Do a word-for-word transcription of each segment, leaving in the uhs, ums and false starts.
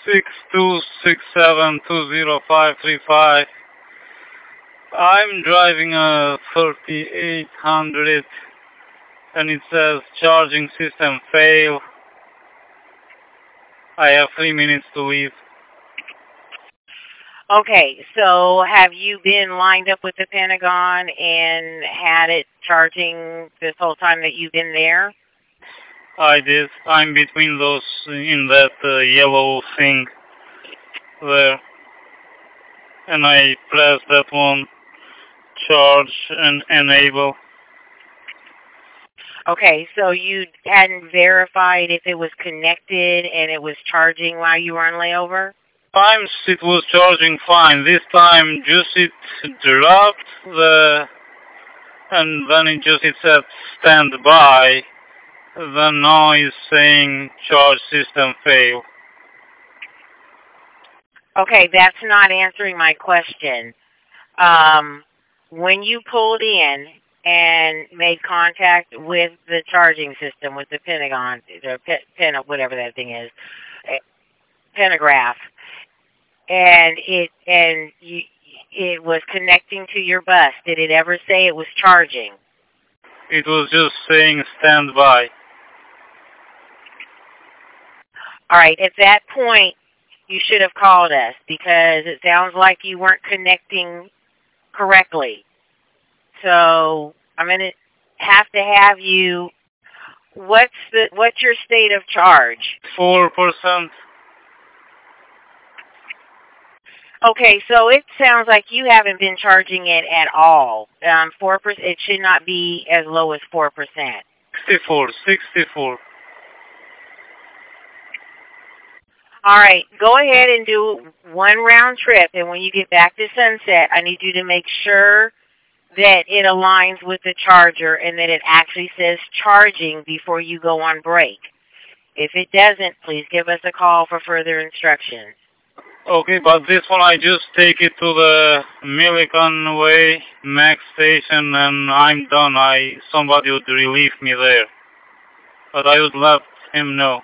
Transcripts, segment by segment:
six two six seven two zero five three five. I'm driving a thirty-eight hundred and it says charging system fail. I have three minutes to leave. Okay, so have you been lined up with the Pentagon and had it charging this whole time that you've been there? I did. I'm between those in that uh, yellow thing there. And I pressed that one, charge and enable. Okay, so you hadn't verified if it was connected and it was charging while you were on layover? Times it was charging fine. This time just it dropped the and then it just it said stand by. Then now it's saying charge system fail. Okay, that's not answering my question. Um, when you pulled in and made contact with the charging system, with the Pentagon, the pen, whatever that thing is, Pentagraph, and it and you, it was connecting to your bus. Did it ever say it was charging? It was just saying stand by. All right, at that point, you should have called us because it sounds like you weren't connecting correctly. So I'm going to have to have you. What's the what's your state of charge? Four percent. Okay, so it sounds like you haven't been charging it at all. Um, four percent. It should not be as low as four percent. Sixty-four. Sixty-four. All right, go ahead and do one round trip, and when you get back to Sunset, I need you to make sure that it aligns with the charger and that it actually says charging before you go on break. If it doesn't, please give us a call for further instructions. Okay, but this one I just take it to the Millikan Way Max station and I'm done. I somebody would relieve me there. But I would let him know.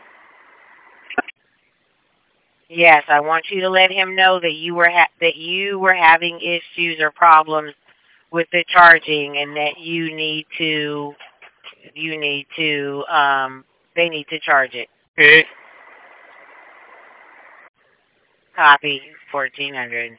Yes, I want you to let him know that you were ha that you were having issues or problems with the charging, and that you need to you need to um they need to charge it. Okay. Copy fourteen hundred.